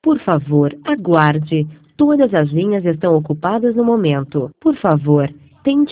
Por favor, aguarde. Todas as linhas estão ocupadas no momento. Por favor, tente